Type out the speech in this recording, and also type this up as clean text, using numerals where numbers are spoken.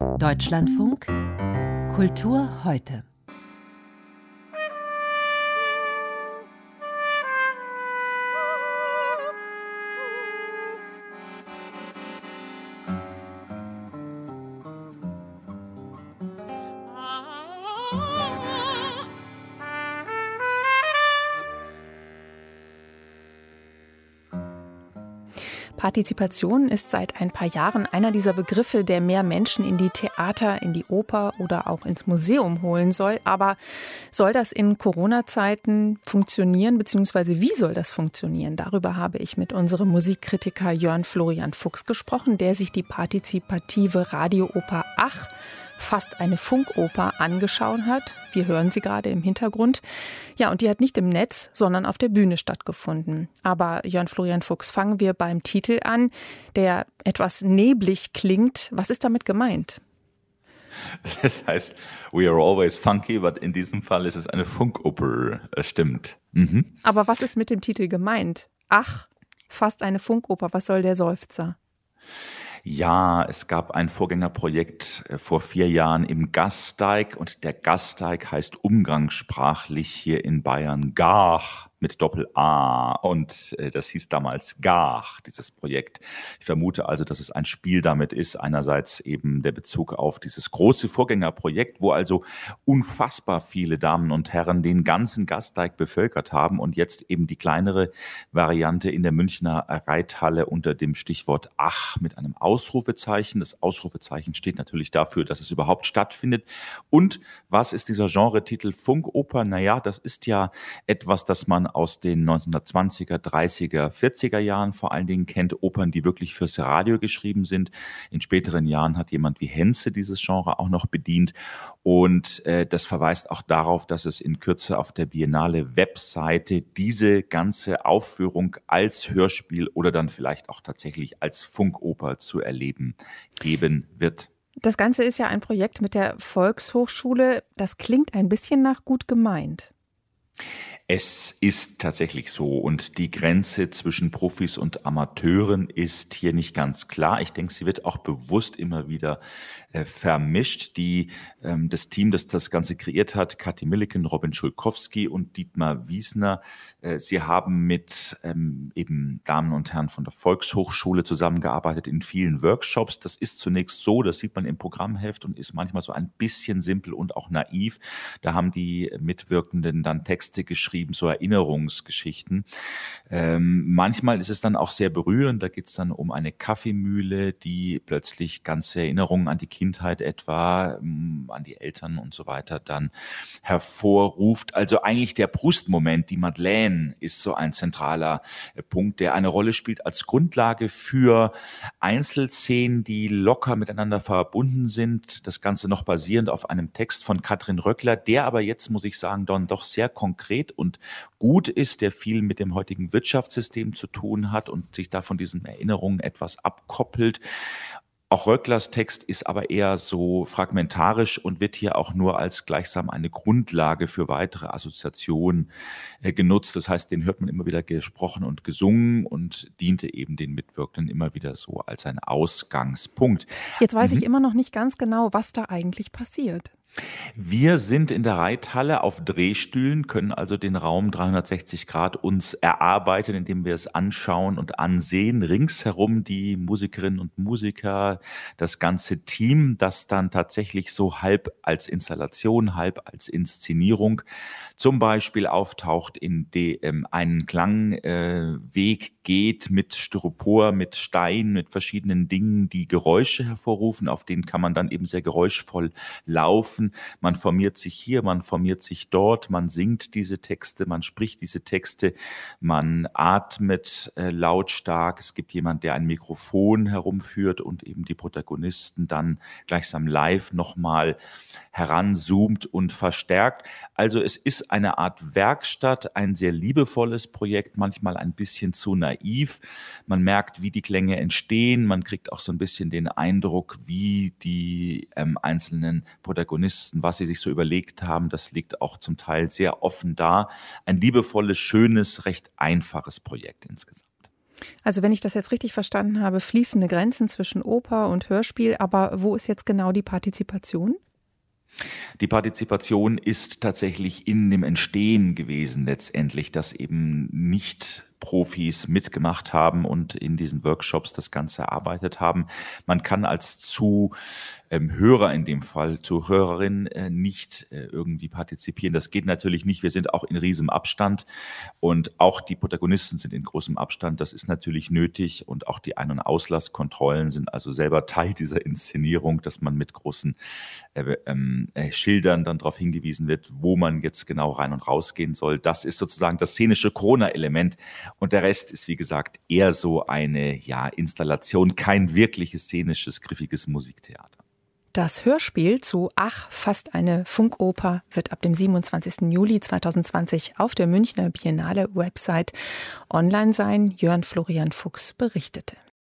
Deutschlandfunk Kultur heute. Partizipation ist seit ein paar Jahren einer dieser Begriffe, der mehr Menschen in die Theater, in die Oper oder auch ins Museum holen soll. Aber soll das in Corona-Zeiten funktionieren, beziehungsweise wie soll das funktionieren? Darüber habe ich mit unserem Musikkritiker Jörn Florian Fuchs gesprochen, der sich die partizipative Radiooper Ach, fast eine Funkoper angeschaut hat. Wir hören sie gerade im Hintergrund. Ja, und die hat nicht im Netz, sondern auf der Bühne stattgefunden. Aber Jörn Florian Fuchs, fangen wir beim Titel an, der etwas neblig klingt. Was ist damit gemeint? Das heißt, we are always funky, but in diesem Fall ist es eine Funkoper. Stimmt. Mhm. Aber was ist mit dem Titel gemeint? Ach, fast eine Funkoper. Was soll der Seufzer? Ja, es gab ein Vorgängerprojekt vor 4 Jahren im Gasteig und der Gasteig heißt umgangssprachlich hier in Bayern Gaach mit Doppel-A und das hieß damals Gaach, dieses Projekt. Ich vermute also, dass es ein Spiel damit ist, einerseits eben der Bezug auf dieses große Vorgängerprojekt, wo also unfassbar viele Damen und Herren den ganzen Gasteig bevölkert haben und jetzt eben die kleinere Variante in der Münchner Reithalle unter dem Stichwort Ach mit einem Ausrufezeichen. Das Ausrufezeichen steht natürlich dafür, dass es überhaupt stattfindet. Und was ist dieser Genre-Titel Funkoper? Naja, das ist ja etwas, das man aus den 1920er, 30er, 40er Jahren vor allen Dingen kennt. Opern, die wirklich fürs Radio geschrieben sind. In späteren Jahren hat jemand wie Henze dieses Genre auch noch bedient. Und das verweist auch darauf, dass es in Kürze auf der Biennale-Webseite diese ganze Aufführung als Hörspiel oder dann vielleicht auch tatsächlich als Funkoper zu erleben geben wird. Das Ganze ist ja ein Projekt mit der Volkshochschule. Das klingt ein bisschen nach gut gemeint. Es ist tatsächlich so und die Grenze zwischen Profis und Amateuren ist hier nicht ganz klar. Ich denke, sie wird auch bewusst immer wieder vermischt. Das Team, das das Ganze kreiert hat, Kathi Milliken, Robin Schulkowski und Dietmar Wiesner, sie haben mit eben Damen und Herren von der Volkshochschule zusammengearbeitet in vielen Workshops. Das ist zunächst so, das sieht man im Programmheft und ist manchmal so ein bisschen simpel und auch naiv. Da haben die Mitwirkenden dann Texte geschrieben, so Erinnerungsgeschichten. Manchmal ist es dann auch sehr berührend. Da geht es dann um eine Kaffeemühle, die plötzlich ganze Erinnerungen an die Kindheit etwa, an die Eltern und so weiter dann hervorruft. Also eigentlich der Brustmoment, die Madeleine, ist so ein zentraler Punkt, der eine Rolle spielt als Grundlage für Einzelszenen, die locker miteinander verbunden sind. Das Ganze noch basierend auf einem Text von Katrin Röckler, der aber jetzt, muss ich sagen, dann doch sehr konkret und gut ist, der viel mit dem heutigen Wirtschaftssystem zu tun hat und sich da von diesen Erinnerungen etwas abkoppelt. Auch Röcklers Text ist aber eher so fragmentarisch und wird hier auch nur als gleichsam eine Grundlage für weitere Assoziationen genutzt. Das heißt, den hört man immer wieder gesprochen und gesungen und diente eben den Mitwirkenden immer wieder so als ein Ausgangspunkt. Jetzt weiß ich immer noch nicht ganz genau, was da eigentlich passiert. Wir sind in der Reithalle auf Drehstühlen, können also den Raum 360 Grad uns erarbeiten, indem wir es anschauen und ansehen. Ringsherum die Musikerinnen und Musiker, das ganze Team, das dann tatsächlich so halb als Installation, halb als Inszenierung zum Beispiel auftaucht, in dem einen Klangweg geht mit Styropor, mit Stein, mit verschiedenen Dingen, die Geräusche hervorrufen. Auf denen kann man dann eben sehr geräuschvoll laufen. Man formiert sich hier, man formiert sich dort, man singt diese Texte, man spricht diese Texte, man atmet lautstark. Es gibt jemand, der ein Mikrofon herumführt und eben die Protagonisten dann gleichsam live nochmal heranzoomt und verstärkt. Also es ist eine Art Werkstatt, ein sehr liebevolles Projekt, manchmal ein bisschen zu naiv. Man merkt, wie die Klänge entstehen, man kriegt auch so ein bisschen den Eindruck, wie die einzelnen Protagonisten, was sie sich so überlegt haben, das liegt auch zum Teil sehr offen da. Ein liebevolles, schönes, recht einfaches Projekt insgesamt. Also wenn ich das jetzt richtig verstanden habe, fließende Grenzen zwischen Oper und Hörspiel, aber wo ist jetzt genau die Partizipation? Die Partizipation ist tatsächlich in dem Entstehen gewesen letztendlich, dass eben nicht Profis mitgemacht haben und in diesen Workshops das Ganze erarbeitet haben. Man kann als Zuhörer in dem Fall, Zuhörerin nicht irgendwie partizipieren. Das geht natürlich nicht. Wir sind auch in riesigem Abstand und auch die Protagonisten sind in großem Abstand. Das ist natürlich nötig und auch die Ein- und Auslasskontrollen sind also selber Teil dieser Inszenierung, dass man mit großen Schildern dann darauf hingewiesen wird, wo man jetzt genau rein und rausgehen soll. Das ist sozusagen das szenische Corona-Element. Und der Rest ist, wie gesagt, eher so eine Installation, kein wirkliches szenisches, griffiges Musiktheater. Das Hörspiel zu Ach, fast eine Funkoper wird ab dem 27. Juli 2020 auf der Münchner Biennale-Website online sein. Jörn Florian Fuchs berichtete.